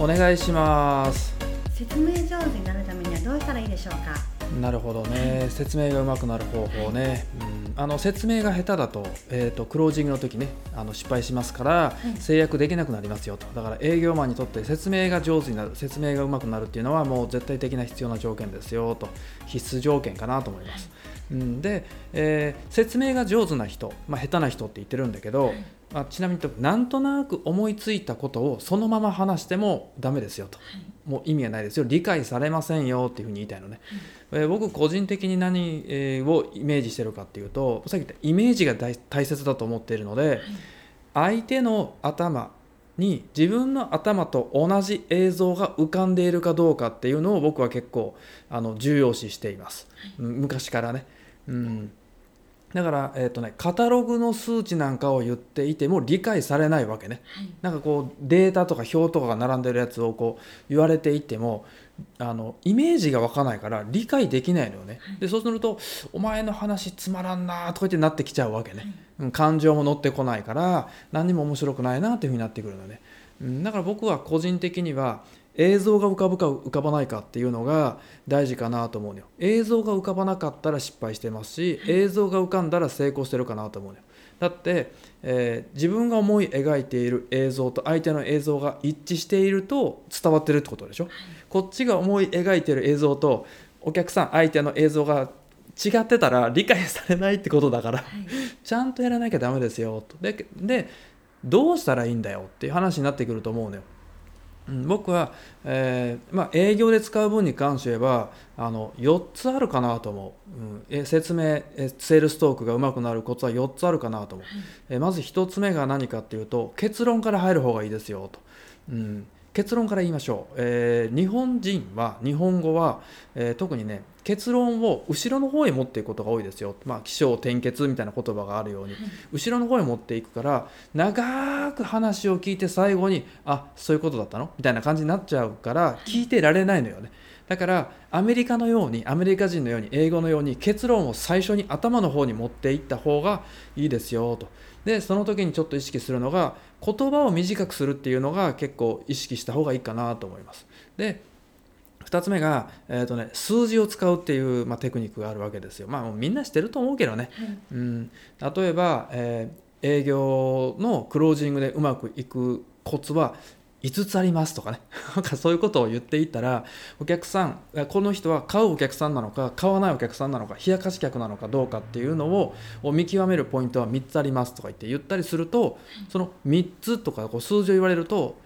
お願いします。 説明上手になるためにはどうしたらいいでしょうか？ なるほどね。説明が上手くなる方法ね。説明が下手だと、クロージングの時ね、失敗しますから、制約できなくなりますよと。だから営業マンにとって説明が上手になる、説明が上手くなるっていうのはもう絶対的な必要な条件ですよと、必須条件かなと思います。で、説明が上手な人、下手な人って言ってるんだけど、ちなみになんとなく思いついたことをそのまま話してもダメですよと、もう意味がないですよ、理解されませんよっていうふうに言いたいのね。僕個人的に何をイメージしてるかっていうと、さっき言ったイメージが大切だと思っているので、相手の頭に自分の頭と同じ映像が浮かんでいるかどうかっていうのを僕は結構重要視しています、昔からね。だから、カタログの数値なんかを言っていても理解されないわけね。なんかこうデータとか表とかが並んでるやつをこう言われていってもイメージが湧かないから理解できないのよね。でそうするとお前の話つまらんなとか言ってなってきちゃうわけね。感情も乗ってこないから何にも面白くないなというふうになってくるのね。だから僕は個人的には映像が浮かぶか浮かばないかっていうのが大事かなと思うのよ。映像が浮かばなかったら失敗してますし、映像が浮かんだら成功してるかなと思うのよ。だって、自分が思い描いている映像と相手の映像が一致していると伝わってるってことでしょ。こっちが思い描いている映像とお客さん相手の映像が違ってたら理解されないってことだから、ちゃんとやらなきゃダメですよと。でどうしたらいいんだよっていう話になってくると思うのよ。僕は、営業で使う分に関して言えば4つあるかなと思う。説明セールストークが上手くなるコツは4つあるかなと思う。まず1つ目が何かっていうと、結論から入る方がいいですよと。結論から言いましょう。日本人は日本語は、特にね結論を後ろの方へ持っていくことが多いですよ。起承転結みたいな言葉があるように、後ろの方へ持っていくから長く話を聞いて最後にそういうことだったのみたいな感じになっちゃうから聞いてられないのよね。だからアメリカ人のように英語のように結論を最初に頭の方に持っていった方がいいですよと。でその時にちょっと意識するのが言葉を短くするっていうのが結構意識した方がいいかなと思います。で2つ目が、数字を使うっていう、テクニックがあるわけですよ。もうみんな知ってると思うけどね。例えば、営業のクロージングでうまくいくコツは5つありますとかねそういうことを言っていったら、お客さんこの人は買うお客さんなのか買わないお客さんなのか冷やかし客なのかどうかっていうのを見極めるポイントは3つありますとか言ったりすると、その3つとか数字を言われると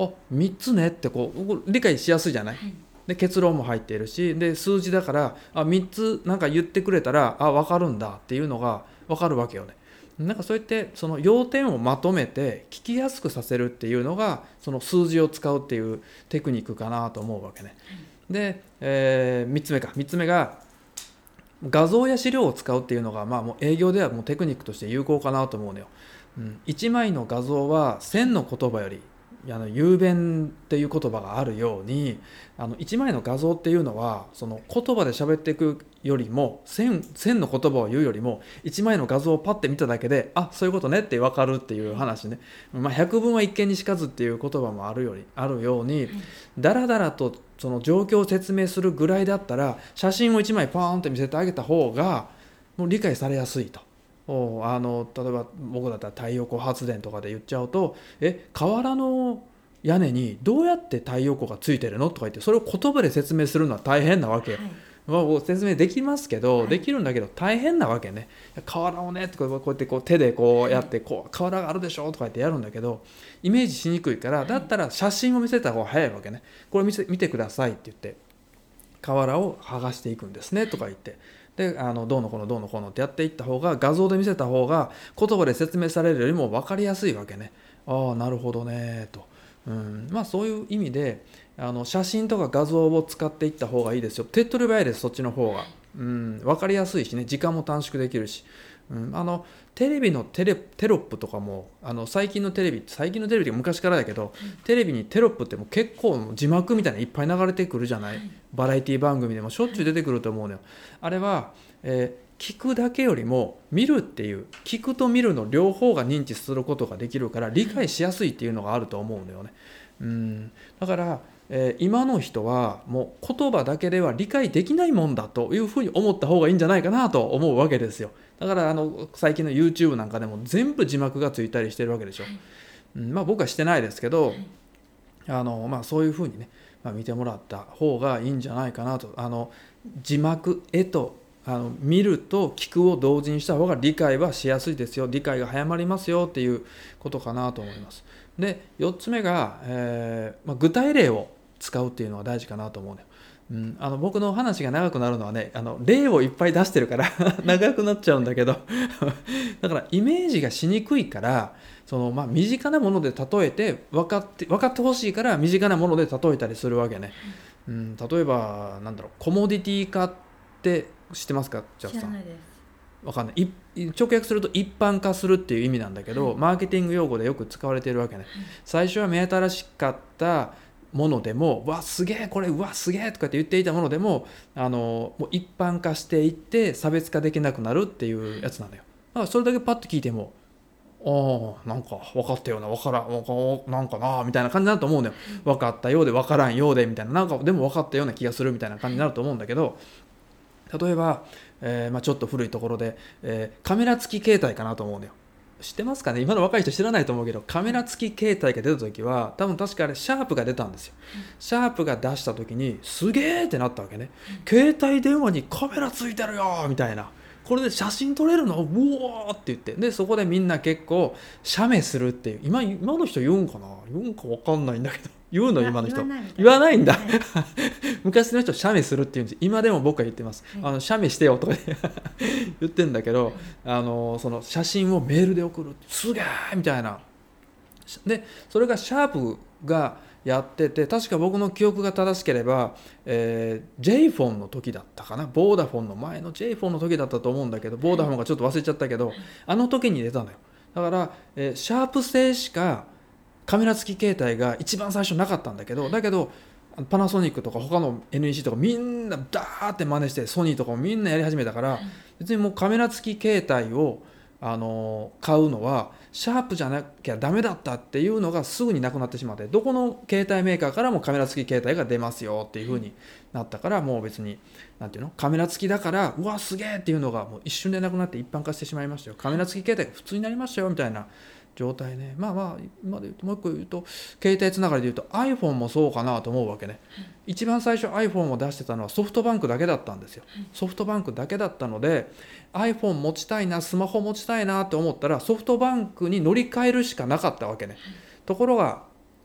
3つねって理解しやすいじゃない。で結論も入っているし、で数字だから3つなんか言ってくれたら分かるんだっていうのが分かるわけよね。なんかそうやってその要点をまとめて聞きやすくさせるっていうのがその数字を使うっていうテクニックかなと思うわけね。で、3つ目が画像や資料を使うっていうのがもう営業ではもうテクニックとして有効かなと思うのよ。1枚の画像は1000の言葉より雄弁っていう言葉があるように、1枚の画像っていうのはその言葉で喋っていくよりも1000の言葉を言うよりも1枚の画像をパッて見ただけでそういうことねって分かるっていう話ね。百聞は一見にしかずっていう言葉もあるように、だらだらとその状況を説明するぐらいだったら写真を1枚パーンって見せてあげた方がもう理解されやすいと。例えば僕だったら太陽光発電とかで言っちゃうと河原の屋根にどうやって太陽光がついてるのとか言って、それを言葉で説明するのは大変なわけよ。説明できますけど、できるんだけど大変なわけね。河原をねってこうやって手でこうやって河原があるでしょとか言ってやるんだけど、イメージしにくいから、だったら写真を見せた方が早いわけね。これ見てくださいって言って河原を剥がしていくんですねとか言って、でどうのこうのってやっていった方が、画像で見せた方が言葉で説明されるよりも分かりやすいわけね。なるほどねと。そういう意味で写真とか画像を使っていった方がいいですよ。手っ取り早いです、そっちの方が。分かりやすいしね、時間も短縮できるし。テレビのテロップとかも最近のテレビって昔からだけど、テレビにテロップってもう結構字幕みたいなのいっぱい流れてくるじゃない。バラエティ番組でもしょっちゅう出てくると思うのよ。あれは、聞くだけよりも見るっていう、聞くと見るの両方が認知することができるから理解しやすいっていうのがあると思うのよね。 だから、今の人はもう言葉だけでは理解できないもんだというふうに思った方がいいんじゃないかなと思うわけですよ。だから最近の YouTube なんかでも全部字幕がついたりしてるわけでしょ。僕はしてないですけど、そういうふうにね、見てもらった方がいいんじゃないかなと。字幕絵と見ると聞くを同時にした方が理解はしやすいですよ、理解が早まりますよっていうことかなと思います。で4つ目が、具体例を使うっていうのが大事かなと思うね。僕の話が長くなるのはね、例をいっぱい出してるから長くなっちゃうんだけどだからイメージがしにくいから、身近なもので例えて分かってほしいから身近なもので例えたりするわけね。例えばコモディティ化って知ってますか？じゃあさん。 知らないです。 わかんない。直訳すると一般化するっていう意味なんだけど、マーケティング用語でよく使われているわけね。最初は目新しかったものでも、わすげえこれ、うわすげえとかって言っていたものでも、もう一般化していって差別化できなくなるっていうやつなんだよ。だからそれだけパッと聞いても、なんか分かったような分からんなんかなみたいな感じになると思うんだよ。分かったようで分からんようでみたいな、なんかでも分かったような気がするみたいな感じになると思うんだけど、例えば、ちょっと古いところで、カメラ付き携帯かなと思うんだよ。知ってますかね？今の若い人知らないと思うけど、カメラ付き携帯が出た時は多分確かあれシャープが出たんですよ。シャープが出した時にすげーってなったわけね。携帯電話にカメラついてるよみたいな、これで写真撮れるのうおーって言って、でそこでみんな結構写メするっていう、今の人言うんかな、言うんか分かんないんだけど、言うの今の人言わないんだ、昔の人写メするって言うんです。今でも僕は言ってます、写メしてよとか言ってんだけど、その写真をメールで送るすげーみたいな。でそれがシャープがやってて、確か僕の記憶が正しければ、J フォンの時だったかな、ボーダフォンの前の J フォンの時だったと思うんだけど、ボーダフォンがちょっと忘れちゃったけど、あの時に出たのよ。だから、シャープ製しかカメラ付き携帯が一番最初なかったんだけど、パナソニックとか他の NEC とかみんなダーって真似して、ソニーとかもみんなやり始めたから、別にもうカメラ付き携帯を買うのはシャープじゃなきゃダメだったっていうのがすぐになくなってしまって、どこの携帯メーカーからもカメラ付き携帯が出ますよっていう風になったから、もう別になんていうの、カメラ付きだからうわすげえっていうのがもう一瞬でなくなって一般化してしまいましたよ。カメラ付き携帯が普通になりましたよみたいな状態ね。今で言うともう一個言うと、携帯つながりで言うと iPhone もそうかなと思うわけね。一番最初 iPhone を出してたのはソフトバンクだけだったんですよ。ソフトバンクだけだったので、 iPhone 持ちたいな、スマホ持ちたいなって思ったらソフトバンクに乗り換えるしかなかったわけね。ところが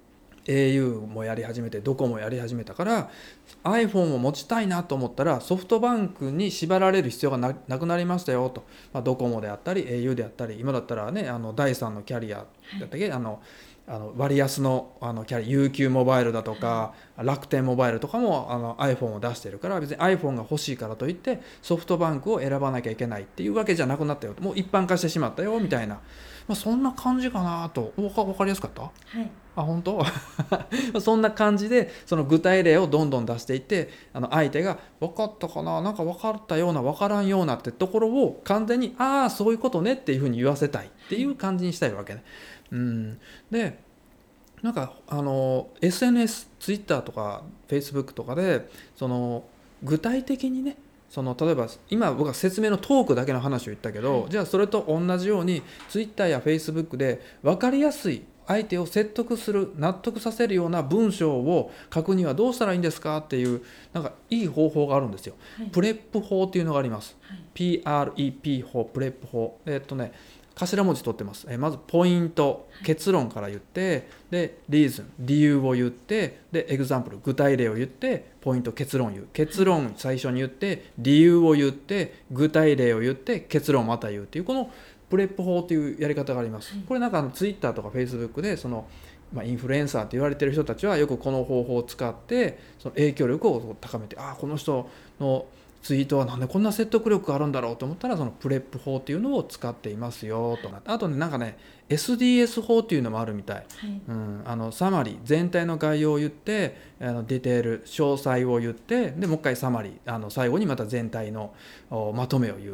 au もやり始めてドコモもやり始めたから、 iPhone を持ちたいなと思ったらソフトバンクに縛られる必要がなくなりましたよと。ドコモであったり au であったり、今だったらね第3のキャリアだったっけ、割安のキャリア UQ モバイルだとか楽天モバイルとかもiPhone を出してるから、別に iPhone が欲しいからといってソフトバンクを選ばなきゃいけないっていうわけじゃなくなったよと、もう一般化してしまったよみたいな、そんな感じかなと。分かりやすかった？ はい。 本当そんな感じで、その具体例をどんどん出していって、相手が分かったかな、なんか分かったような分からんようなってところを完全にそういうことねっていうふうに言わせたいっていう感じにしたいわけね。でなんかSNS、Twitter とか Facebook とかで具体的にね、例えば今僕は説明のトークだけの話を言ったけど、じゃあそれと同じように Twitter や Facebook で分かりやすい、相手を説得する、納得させるような文章を書くにはどうしたらいいんですかっていう、なんかいい方法があるんですよ。プレップ法っていうのがあります。PREP 法、プレップ法。頭文字取ってます。まずポイント、結論から言って、でリーズン、理由を言って、でエグザンプル、具体例を言って、ポイント、結論言う。結論最初に言って、理由を言って、具体例を言って、結論をまた言うっていう、このプレップ法というやり方があります。これなんかツイッターとかフェイスブックでインフルエンサーって言われてる人たちはよくこの方法を使ってその影響力を高めて、この人のツイートはなんでこんな説得力があるんだろうと思ったら、そのプレップ法っていうのを使っていますよと。あとね、なんかね SDS 法っていうのもあるみたい。サマリー、全体の概要を言って、ディテール、詳細を言って、でもう一回サマリー、最後にまた全体のまとめを言うって、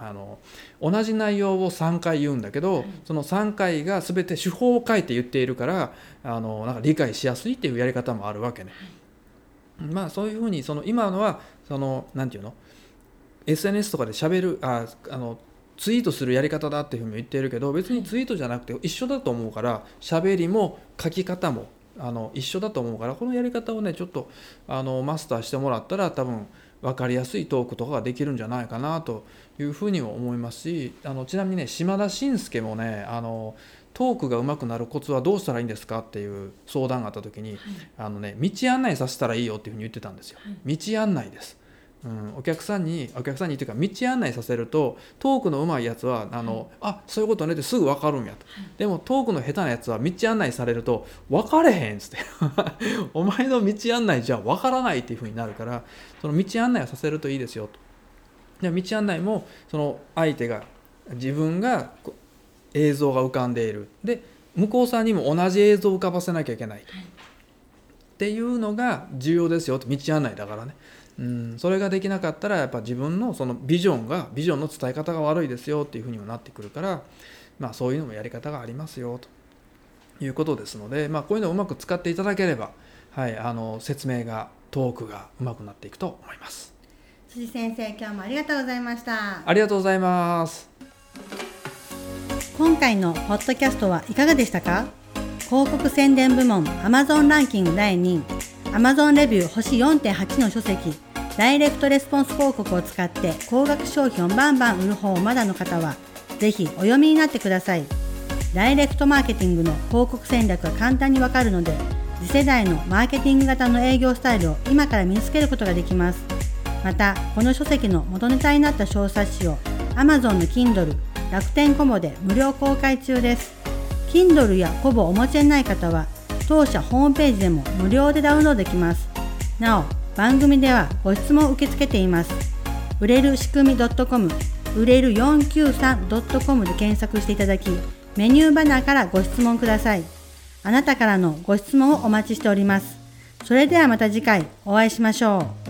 同じ内容を3回言うんだけど、その3回が全て手法を変えて言っているからなんか理解しやすいっていうやり方もあるわけね。そういうふうに今のはなんていうの SNS とかで喋るツイートするやり方だっていうふうに言っているけど、別にツイートじゃなくて一緒だと思うから、喋りも書き方も一緒だと思うから、このやり方をねちょっとマスターしてもらったら多分分かりやすいトークとかができるんじゃないかなというふうにも思いますし、ちなみにね島田紳介もねトークが上手くなるコツはどうしたらいいんですかっていう相談があった時に、道案内させたらいいよっていうふうに言ってたんですよ。道案内です、お客さんにというか道案内させると、トークの上手いやつはそういうことねってすぐ分かるんやと、でもトークの下手なやつは道案内されると分かれへんっつってお前の道案内じゃ分からないっていうふうになるから、その道案内をさせるといいですよと。で道案内もその相手が自分が映像が浮かんでいる、で向こうさんにも同じ映像を浮かばせなきゃいけない、っていうのが重要ですよと。道案内だからね、それができなかったらやっぱ自分のそのビジョンの伝え方が悪いですよっていうふうにもなってくるから、そういうのもやり方がありますよということですので、こういうのをうまく使っていただければ、説明がトークがうまくなっていくと思います。 辻先生、今日もありがとうございました。 ありがとうございます。 今回のポッドキャストはいかがでしたか？広告宣伝部門 Amazon ランキング第2位、Amazon レビュー星 4.8 の書籍、ダイレクトレスポンス広告を使って高額商品をバンバン売る方をまだの方は、ぜひお読みになってください。ダイレクトマーケティングの広告戦略が簡単にわかるので、次世代のマーケティング型の営業スタイルを今から身につけることができます。また、この書籍の元ネタになった小冊子を Amazon の Kindle、楽天コボで無料公開中です。Kindle やコボをお持ちでない方は、当社ホームページでも無料でダウンロードできます。なお、番組ではご質問を受け付けています。売れる仕組み .com、売れる 493.com で検索していただき、メニューバナーからご質問ください。あなたからのご質問をお待ちしております。それではまた次回お会いしましょう。